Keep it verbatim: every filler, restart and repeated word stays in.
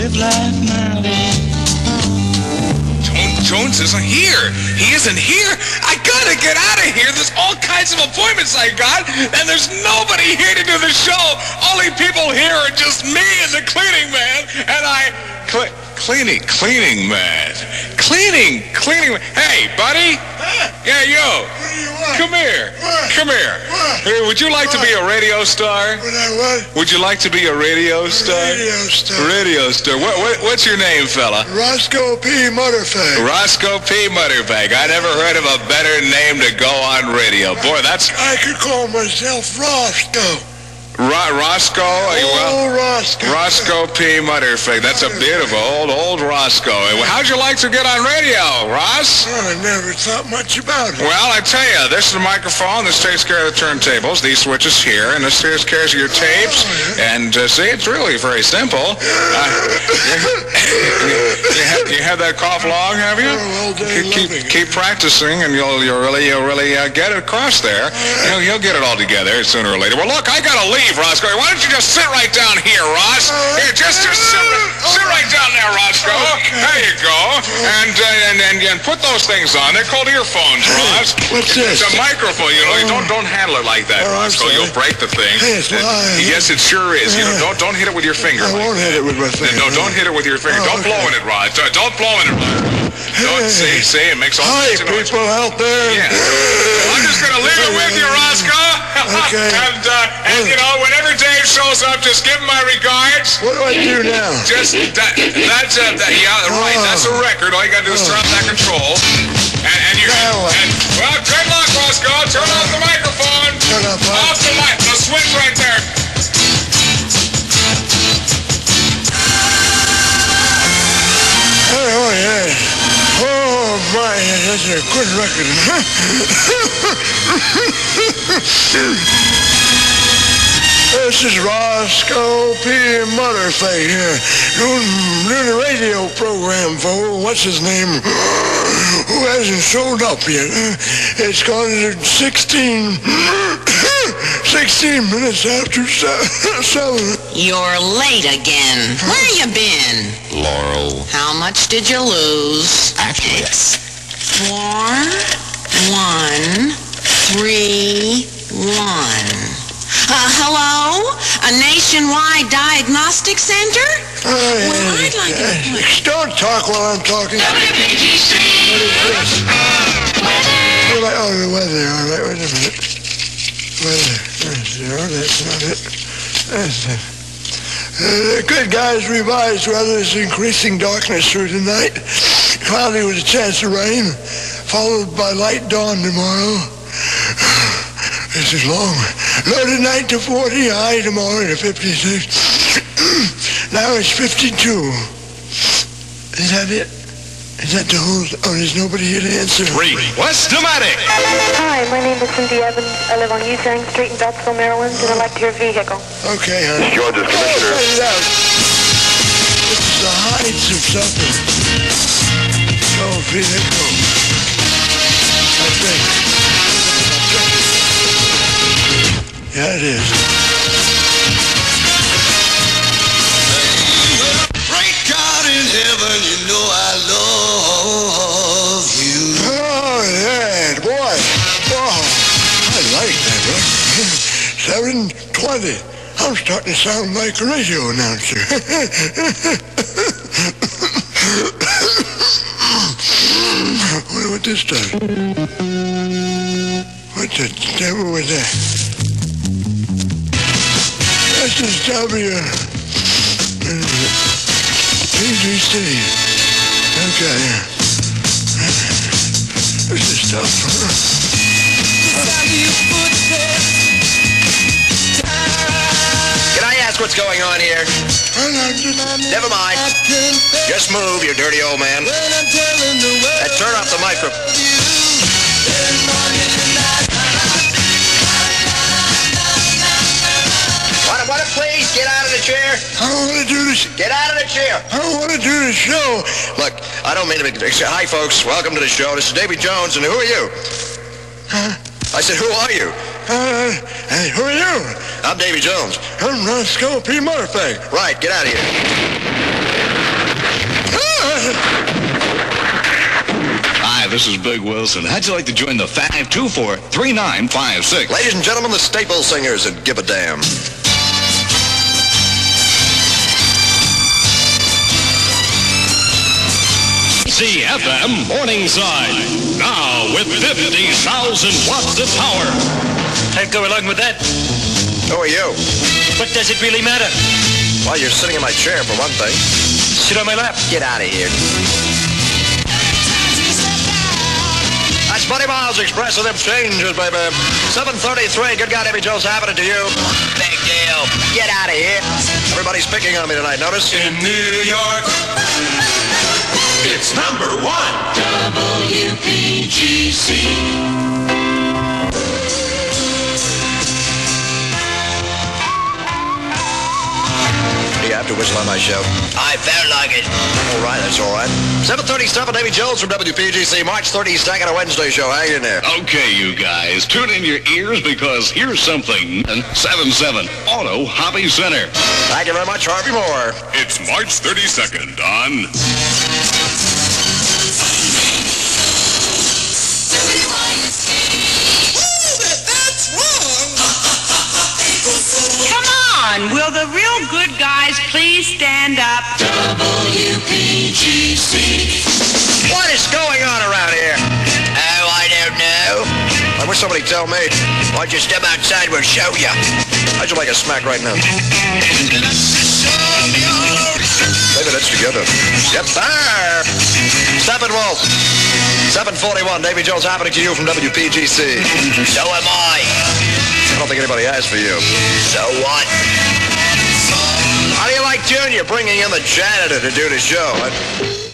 live life my way. Jones isn't here. He isn't here. I gotta get out of here. There's all kinds of appointments I got, and there's nobody here to do the show. Only people here are just me and the cleaning man, and I... Cle- cleaning, cleaning man. Cleaning, cleaning... Hey, buddy. Huh? Yeah, yo. What do you want? Come here. What? Come here. What? Hey, would you like What? to be a radio star? What I what? Would you like to be a radio star? Radio star. Radio star. What, what, what's your name, fella? Roscoe P. Mutterfag. Roscoe P. Mutterbag. I never heard of a better name to go on radio. Boy, that's... I could call myself Roscoe. Ro- Roscoe? Well, Oh, Roscoe. Roscoe P. Mutterfag. That's a beautiful old, old Roscoe. How'd you like to get on radio, Ross? Well, I never thought much about it. Well, I tell you, this is the microphone. This takes care of the turntables. These switches here, and this takes care of your tapes. And uh, see, it's really very simple. Uh, you, you, have, you have that cough long, have you? Oh, all day keep, loving keep, keep practicing, and you'll you'll really you'll really uh, get it across there. You'll, you'll get it all together sooner or later. Well, look, I gotta leave, Roscoe. Why don't you just sit right down here, Ross? Here, just just sit, sit right down there, Roscoe. There you go. And, uh, and and and put those things on. They're called earphones, Ross. What's It's this? a microphone. You know, you don't don't handle it like that, Oh, I'm Roscoe. sorry. You'll break the thing. Yes, well, Uh, I- yes, it sure is. You know, don't don't hit it with your finger. I like won't that. hit it with my finger. No, don't hit it with your finger. Oh, don't blow okay. in it, Rod. Don't don't blow in it, Rod. Don't see, see, it makes all Hi, kinds of noise. people out there. Yeah. I'm just gonna leave it with you, Roscoe. Okay. and uh, and you know, whenever Dave shows up, just give him my regards. What do I do now? Just that, that's a that, yeah, right. That's a record. All you gotta do is turn off that control. And, and you Now what? and, well, good luck, Roscoe. Turn off the microphone. Turn off what? Off the mic. The switch right there. Oh, yeah. Oh, my, that's a good record. This is Roscoe P. Mutterfag here, doing, doing a radio program for, what's his name, who hasn't showed up yet. It's gone to sixteen, sixteen minutes after se- seven. You're late again. Where you been? Laurel. How much did you lose? Actually, Four, one, three, one. Uh, hello? A nationwide diagnostic center? Oh, yeah. Well, I'd like to Uh, put... Don't talk while I'm talking. What is this? What about- Oh, the weather. All right, wait a minute. Weather. That's, no, that's not it. That's it. Uh, good guys, revised weather is increasing darkness through tonight. Cloudy with a chance of rain, followed by light dawn tomorrow. This is long. Low tonight to forty, high tomorrow to fifty-six. Now it's fifty-two. Is that it? Is that the whole... Oh, there's nobody here to answer. Three. West-O-Matic. Hi, my name is Cindy Evans. I live on Usang Street in Bethel, Maryland, and I'd like to your vehicle. Okay, honey. George's Commissioner. Oh, cut it out. This is the heights of something. Oh, vehicle. I think. Yeah, it is. Great God in heaven, you know I love you. Oh, yeah, boy. Oh, I like that record. seven twenty. I'm starting to sound like a radio announcer. Wonder what this does. What the devil was that? This is W. P G C. Okay. This is tough. Can I ask what's going on here? Never mind. Just move, you dirty old man. And turn off the microphone. What, what, please, get out of the chair. I want to do this. Get out of the chair. I want to do the show. Look, I don't mean to be... Hi, folks. Welcome to the show. This is Davy Jones, and who are you? Huh? I said, who are you? Uh, hey, who are you? I'm Davy Jones. I'm Roscoe P. Murphy. Right, get out of here. Hi, this is Big Wilson. How'd you like to join the five two four, three nine five six? Ladies and gentlemen, the Staple Singers and Give a Damn. C F M Morningside. Now with fifty thousand watts of power. I'll go along with that. Who are you? What does it really matter? Well, you're sitting in my chair for one thing. Sit on my lap. Get out of here. That's Buddy Miles Express with them changes, baby. seven thirty-three. Good God, Davy Jones, happening to you. Big deal. Get out of here. Everybody's picking on me tonight, notice? In New York, it's number one. W P G C. Do you have to whistle on my show? I felt like it. All right, that's all right. seven thirty-seven, Davy Jones from W P G C, March thirty-second, a Wednesday show. Hang in there. Okay, you guys, tune in your ears because here's something. seven seven Auto Hobby Center. Thank you very much, Harvey Moore. It's March thirty-second on... Come on, will the real good guys please stand up? W P G C. What is going on around here? Oh, I don't know. I wish somebody would tell me. Why don't you step outside, we'll show you. How'd you like a smack right now? Maybe that's together. Yes, sir. Steppenwolf. seven forty-one, Davy Jones happening to you from W P G C. So am I. I don't think anybody asked for you. So what? How do you like Junior bringing in the janitor to do the show? I...